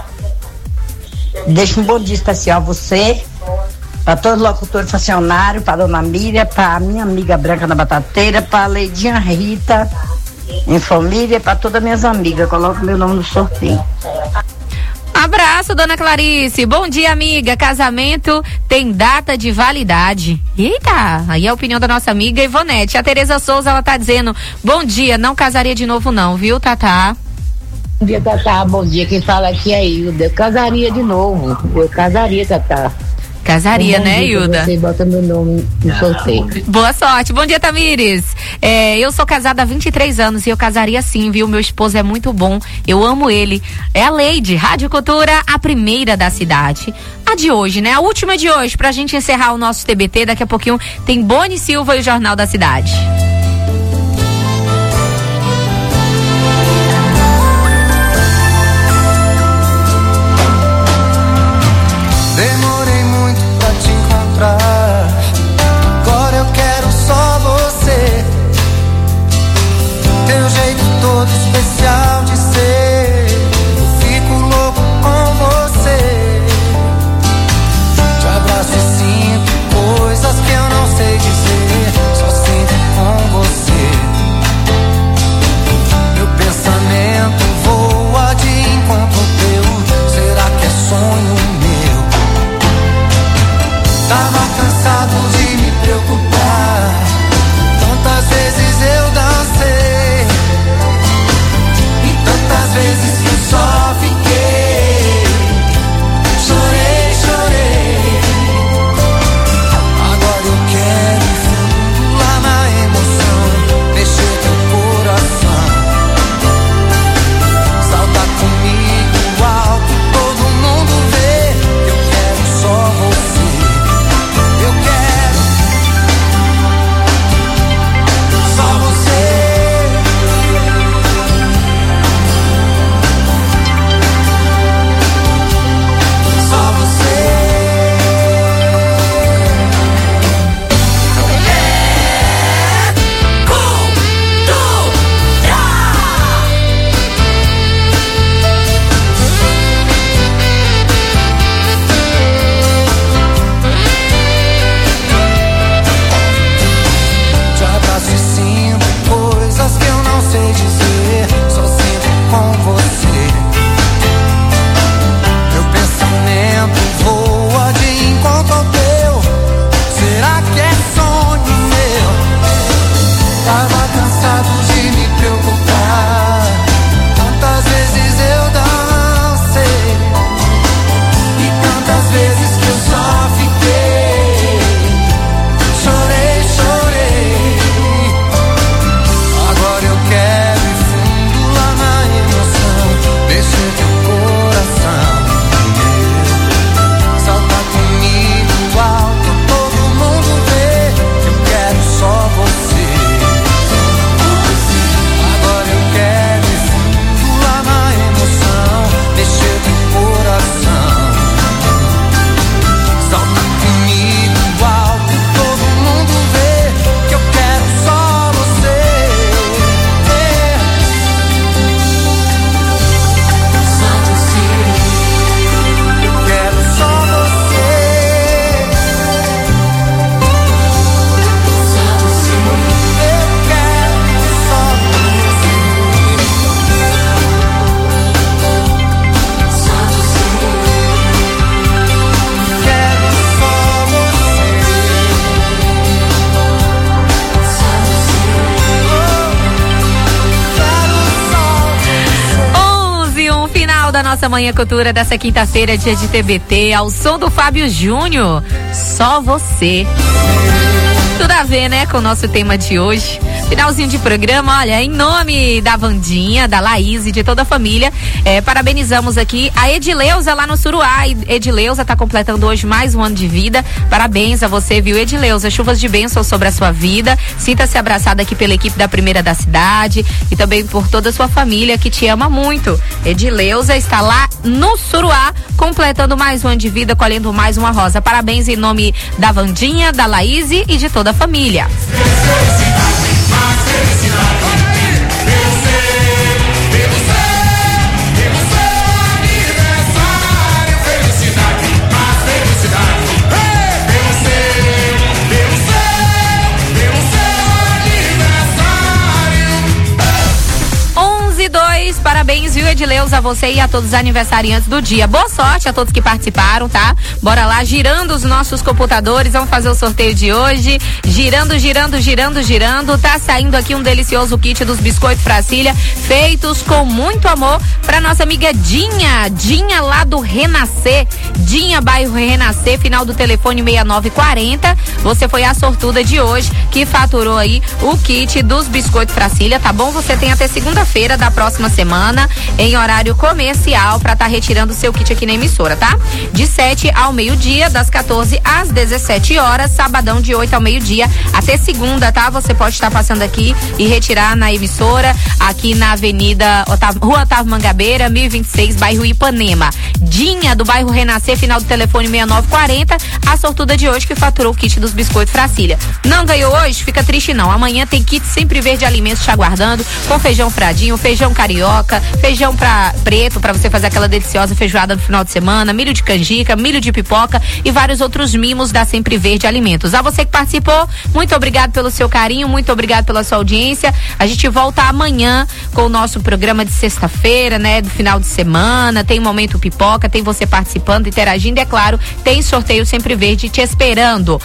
Tá? Deixa um bom dia especial a você, para todos os locutores funcionários, para Dona Miriam, para minha amiga Branca na Batateira, para Leidinha Rita, em família, para todas as minhas amigas. Coloca meu nome no sorteio. Abraço, Dona Clarice. Bom dia, amiga. Casamento tem data de validade. Eita, aí é a opinião da nossa amiga Ivonete. A Tereza Souza, ela tá dizendo: bom dia, não casaria de novo não, viu, Tatá? Bom dia, Tatá. Bom dia, quem fala aqui é Hilda. Eu casaria de novo. Eu casaria, Tatá. Casaria, né, Hilda? Você bota meu nome no sorteio. Boa sorte. Bom dia, Tamires. Eu sou casada há 23 anos e eu casaria sim, viu? Meu esposo é muito bom. Eu amo ele. É a Leide, Rádio Cultura, a primeira da cidade. A de hoje, né? A última de hoje, pra gente encerrar o nosso TBT. Daqui a pouquinho tem Boni Silva e o Jornal da Cidade. Agora eu quero só você. Teu jeito todo especial de ser. Eu fico louco com você. Te abraço e sinto coisas que eu não sei dizer. Só sinto com da nossa Manhã Cultura dessa quinta-feira, dia de TBT, ao som do Fábio Júnior. Só você. Tudo a ver, né, com o nosso tema de hoje. Finalzinho de programa, olha, em nome da Vandinha, da Laís e de toda a família, parabenizamos aqui a Edileuza lá no Suruá. Edileuza tá completando hoje mais um ano de vida. Parabéns a você, viu, Edileuza? Chuvas de bênção sobre a sua vida. Sinta-se abraçada aqui pela equipe da Primeira da Cidade e também por toda a sua família que te ama muito. Edileuza está lá no Suruá, completando mais um ano de vida, colhendo mais uma rosa. Parabéns em nome da Vandinha, da Laís e de toda a família. Parabéns, viu, Edileuza, a você e a todos os aniversariantes do dia. Boa sorte a todos que participaram, tá? Bora lá, girando os nossos computadores, vamos fazer o sorteio de hoje. Girando, girando, girando, girando. Tá saindo aqui um delicioso kit dos biscoitos Fracília, feitos com muito amor pra nossa amiga Dinha. Dinha lá do Renascer. Dinha, bairro Renascer, final do telefone 6940. Você foi a sortuda de hoje que faturou aí o kit dos biscoitos Fracília, tá bom? Você tem até segunda-feira da próxima semana em horário comercial para estar retirando o seu kit aqui na emissora, tá? De 7 ao meio-dia, das 14 às 17 horas, sabadão de 8 ao meio-dia até segunda, tá? Você pode estar passando aqui e retirar na emissora, aqui na Avenida Rua Otávio Mangabeira, 1026, bairro Ipanema. Dinha, do bairro Renascer, final do telefone 6940, a sortuda de hoje que faturou o kit dos biscoitos Fracília. Não ganhou hoje? Fica triste não. Amanhã tem kit Sempre Verde Alimentos te aguardando, com feijão fradinho, feijão carioca, feijão preto para você fazer aquela deliciosa feijoada no final de semana, milho de canjica, milho de pipoca e vários outros mimos da Sempre Verde Alimentos. A você que participou, muito obrigado pelo seu carinho, muito obrigado pela sua audiência. A gente volta amanhã com o nosso programa de sexta-feira, né, do final de semana. Tem Momento Pipoca, tem você participando, interagindo, é claro, tem sorteio Sempre Verde te esperando.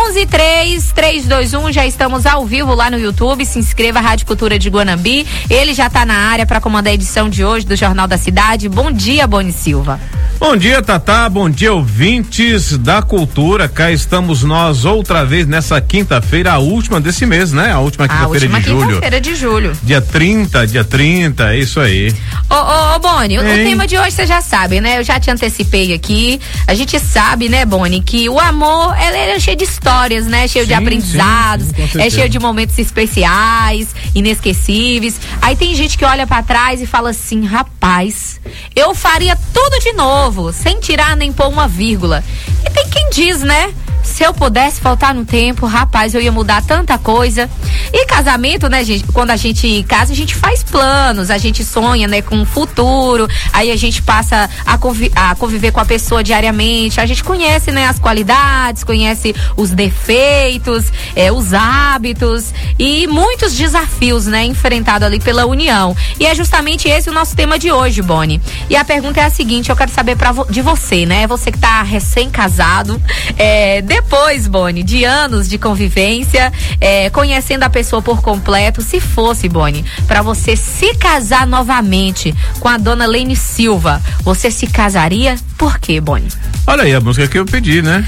11-3-3-2-1, já estamos ao vivo lá no YouTube. Se inscreva, Rádio Cultura de Guanambi. Ele já tá na área para comandar a edição de hoje do Jornal da Cidade. Bom dia, Boni Silva. Bom dia, Tatá, bom dia, ouvintes da Cultura. Cá estamos nós outra vez nessa quinta-feira, a última desse mês, né? A última quinta-feira de julho. Quinta-feira de julho. Dia 30, é isso aí. Ô, Boni, o tema de hoje você já sabe, né? Eu já te antecipei aqui. A gente sabe, né, Boni, que o amor, ela é cheio de histórias, né? Cheio de aprendizados, é cheio de momentos especiais, inesquecíveis. Aí tem gente que olha pra trás e fala assim, rapaz, eu faria tudo de novo, sem tirar nem pôr uma vírgula. E tem quem diz, né? Se eu pudesse voltar no tempo, rapaz, eu ia mudar tanta coisa. E casamento, né, gente? Quando a gente casa, a gente faz planos, a gente sonha, né, com o futuro. Aí a gente passa a conviver com a pessoa diariamente. A gente conhece, né, as qualidades, conhece os defeitos, os hábitos e muitos desafios, né, enfrentados ali pela união. E é justamente esse o nosso tema de hoje, Boni. E a pergunta é a seguinte, eu quero saber de você, né? Você que tá recém-casado, depois, Boni, de anos de convivência, conhecendo a pessoa por completo, se fosse, Boni, pra você se casar novamente com a dona Lene Silva, você se casaria? Por quê, Boni? Olha aí a música que eu pedi, né?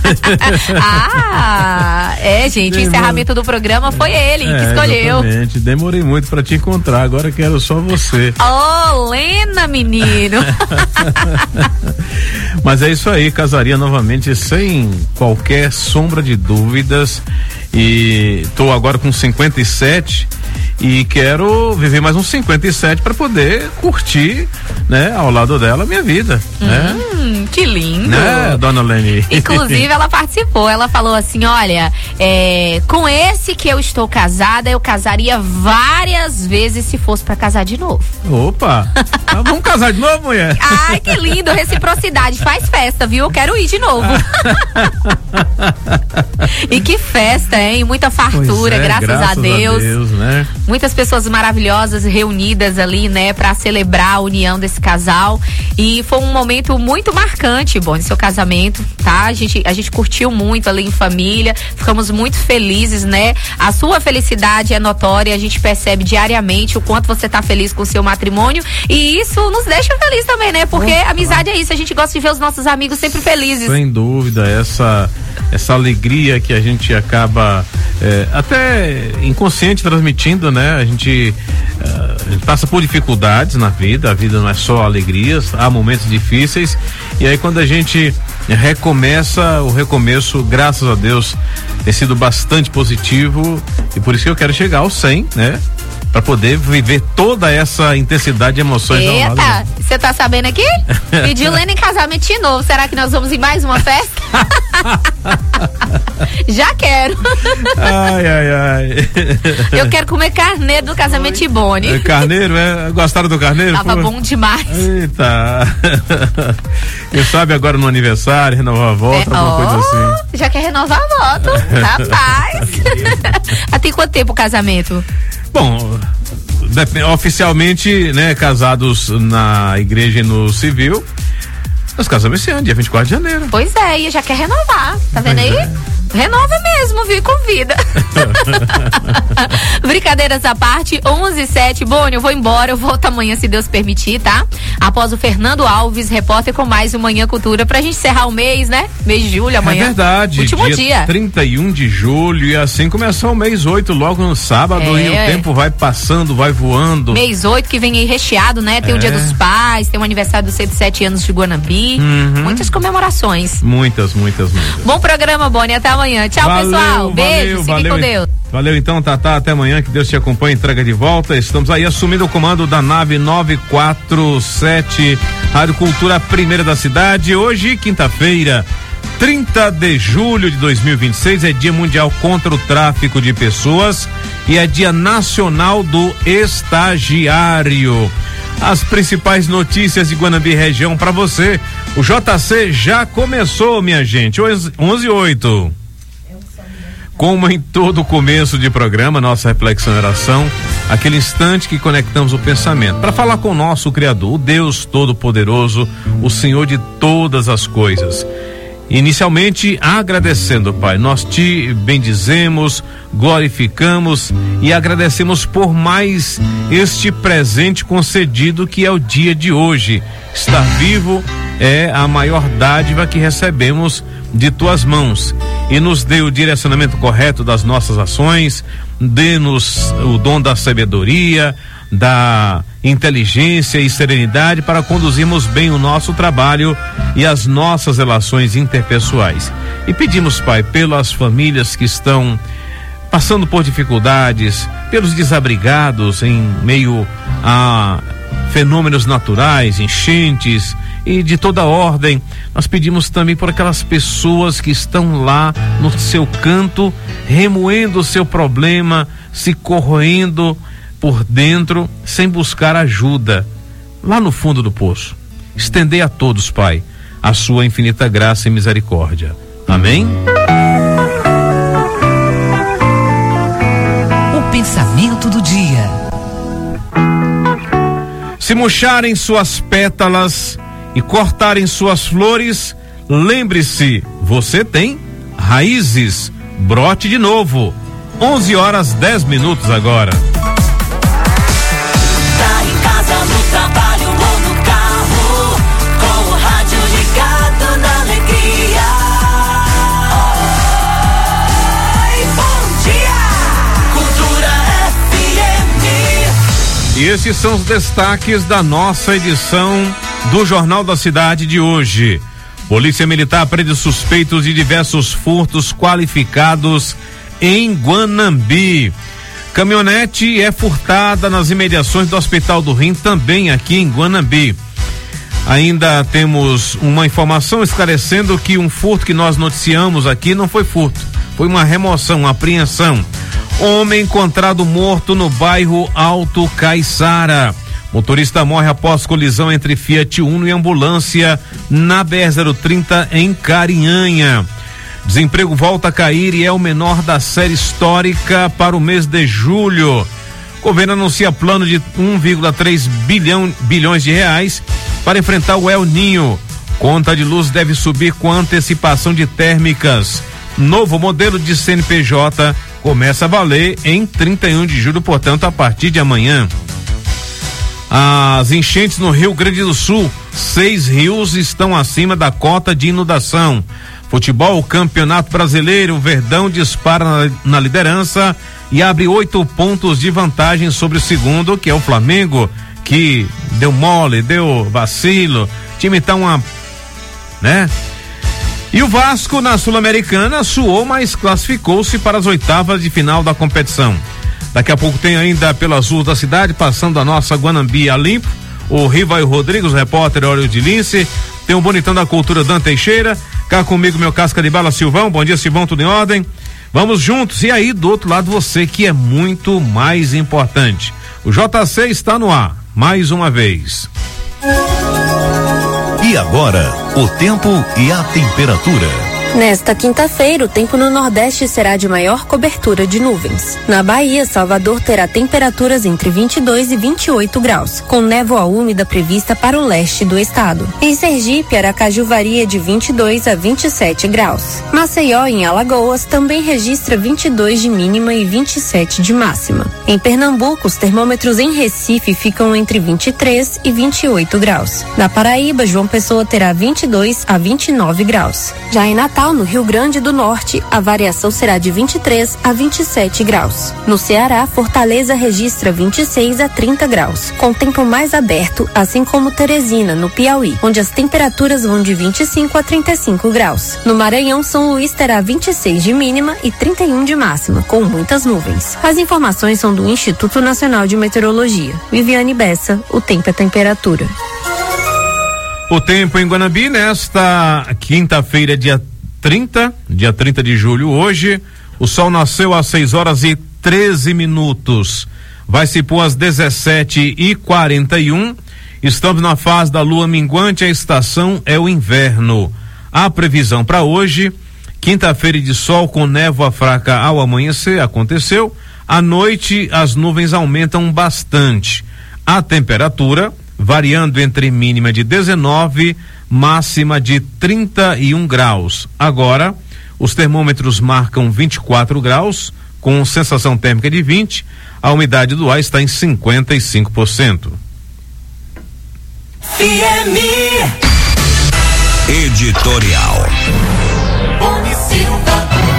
Gente, o encerramento do programa foi ele que escolheu. Exatamente, demorei muito pra te encontrar, agora quero só você. Lena, menino! Mas é isso aí, casaria novamente sem qualquer sombra de dúvidas. E tô agora com 57 e quero viver mais uns 57 para poder curtir, né, ao lado dela a minha vida, né? Que lindo, né, dona Lene? Inclusive ela participou, ela falou assim, olha, com esse que eu estou casada, eu casaria várias vezes se fosse para casar de novo. Opa, vamos casar de novo, mulher? Ai, que lindo, reciprocidade, faz festa, viu? Eu quero ir de novo. E que festa, hein? Muita fartura, graças a Deus, né? Muitas pessoas maravilhosas reunidas ali, né, pra celebrar a união desse casal. E foi um momento muito marcante, Boni, seu casamento, tá? A gente curtiu muito ali em família, ficamos muito felizes, né? né? A sua felicidade é notória, a gente percebe diariamente o quanto você tá feliz com o seu matrimônio e isso nos deixa feliz também, né? Porque amizade é isso, a gente gosta de ver os nossos amigos sempre felizes. Sem dúvida, essa alegria que a gente acaba até inconsciente transmitindo, né? A gente passa por dificuldades na vida, a vida não é só alegrias, há momentos difíceis e aí quando a gente recomeça, o recomeço, graças a Deus, tem sido bastante positivo e por isso que eu quero chegar aos 100, né? Pra poder viver toda essa intensidade de emoções. Eita, você tá sabendo aqui? Pediu Lena em casamento de novo. Será que nós vamos em mais uma festa? Já quero. Ai. Eu quero comer carneiro do casamento de Boni. Carneiro, gostaram do carneiro? Tava bom demais. Eita. Quem sabe agora no aniversário, renovar a volta, alguma coisa assim. Já quer renovar a voto. Rapaz. Tem quanto tempo o casamento? Bom, oficialmente, né, casados na igreja e no civil, nós casamos esse ano, dia 24 de janeiro. Pois é, e já quer renovar, tá vendo aí? Renova mesmo, viu? E convida. Brincadeiras à parte, 11:07. Boni, eu vou embora, eu volto amanhã, se Deus permitir, tá? Após o Fernando Alves, repórter, com mais um Manhã Cultura, pra gente encerrar o mês, né? Mês de julho, amanhã. É verdade. Último dia. 31 de julho, e assim começou o mês 8, logo no sábado, e o tempo vai passando, vai voando. Mês 8 que vem aí recheado, né? Tem o Dia dos Pais, tem o aniversário dos 107 anos de Guanambi. Muitas comemorações. Muitas. Bom programa, Boni, até amanhã. Tchau, pessoal. Beijo, fiquem com Deus. Valeu então, Tatá, até amanhã, que Deus te acompanhe, entrega de volta. Estamos aí assumindo o comando da nave 947, Rádio Cultura, a primeira da cidade. Hoje, quinta-feira, 30 de julho de 2026, é Dia Mundial contra o Tráfico de Pessoas e é Dia Nacional do Estagiário. As principais notícias de Guanambi região para você. O JC já começou, minha gente. 11:08. Como em todo começo de programa, nossa reflexão e oração, aquele instante que conectamos o pensamento para falar com o nosso Criador, o Deus Todo-Poderoso, o Senhor de todas as coisas. Inicialmente agradecendo, Pai, nós te bendizemos, glorificamos e agradecemos por mais este presente concedido que é o dia de hoje. Estar vivo é a maior dádiva que recebemos de tuas mãos e nos dê o direcionamento correto das nossas ações, dê-nos o dom da sabedoria, da inteligência e serenidade para conduzirmos bem o nosso trabalho e as nossas relações interpessoais. E pedimos, Pai, pelas famílias que estão passando por dificuldades, pelos desabrigados em meio a fenômenos naturais, enchentes e de toda ordem. Nós pedimos também por aquelas pessoas que estão lá no seu canto, remoendo o seu problema, se corroendo por dentro, sem buscar ajuda, lá no fundo do poço. Estendei a todos, Pai, a sua infinita graça e misericórdia. Amém? O pensamento do dia. Se murcharem suas pétalas e cortarem suas flores, lembre-se, você tem raízes. Brote de novo. 11:10 agora. Tá em casa, no trabalho ou no carro, com o rádio ligado na alegria. Oi, bom dia, Cultura FM. E esses são os destaques da nossa edição do Jornal da Cidade de hoje. Polícia Militar prende suspeitos de diversos furtos qualificados em Guanambi. Caminhonete é furtada nas imediações do Hospital do Rim, também aqui em Guanambi. Ainda temos uma informação esclarecendo que um furto que nós noticiamos aqui não foi furto, foi uma remoção, uma apreensão. Homem encontrado morto no bairro Alto Caiçara. Motorista morre após colisão entre Fiat Uno e ambulância na BR-030 em Carinhanha. Desemprego volta a cair e é o menor da série histórica para o mês de julho. O governo anuncia plano de 1,3 bilhões de reais para enfrentar o El Ninho. Conta de luz deve subir com antecipação de térmicas. Novo modelo de CNPJ começa a valer em 31 de julho, portanto, a partir de amanhã. As enchentes no Rio Grande do Sul, 6 rios estão acima da cota de inundação. Futebol, Campeonato Brasileiro, Verdão dispara na liderança e abre 8 pontos de vantagem sobre o segundo, que é o Flamengo, que deu mole, deu vacilo, o time tá né? E o Vasco na Sul-Americana suou, mas classificou-se para as oitavas de final da competição. Daqui a pouco tem ainda pelas ruas da cidade, passando a nossa Guanambi a limpo, o Rivaio Rodrigues, repórter Óleo de Lince, tem o bonitão da cultura Dan Teixeira, cá comigo meu casca de bala Silvão. Bom dia, Silvão, tudo em ordem? Vamos juntos. E aí do outro lado você, que é muito mais importante. O JC está no ar, mais uma vez. E agora, o tempo e a temperatura. Nesta quinta-feira, o tempo no Nordeste será de maior cobertura de nuvens. Na Bahia, Salvador terá temperaturas entre 22 e 28 graus, com névoa úmida prevista para o leste do estado. Em Sergipe, Aracaju varia de 22 a 27 graus. Maceió, em Alagoas, também registra 22 de mínima e 27 de máxima. Em Pernambuco, os termômetros em Recife ficam entre 23 e 28 graus. Na Paraíba, João Pessoa terá 22 a 29 graus. Já em Natal, no Rio Grande do Norte, a variação será de 23 a 27 graus. No Ceará, Fortaleza registra 26 a 30 graus, com tempo mais aberto, assim como Teresina, no Piauí, onde as temperaturas vão de 25 a 35 graus. No Maranhão, São Luís terá 26 de mínima e 31 de máxima, com muitas nuvens. As informações são do Instituto Nacional de Meteorologia. Viviane Bessa, o tempo e a temperatura. O tempo em Guanambi nesta quinta-feira, dia 30 de julho hoje, o sol nasceu às 6h13, vai se pôr às 17h41, estamos na fase da lua minguante, a estação é o inverno. A previsão para hoje, quinta-feira de sol com névoa fraca ao amanhecer, aconteceu, à noite as nuvens aumentam bastante, a temperatura variando entre mínima de 19, máxima de 31 graus. Agora, os termômetros marcam 24 graus, com sensação térmica de 20, a umidade do ar está em 55%. Editorial. Boni Silva.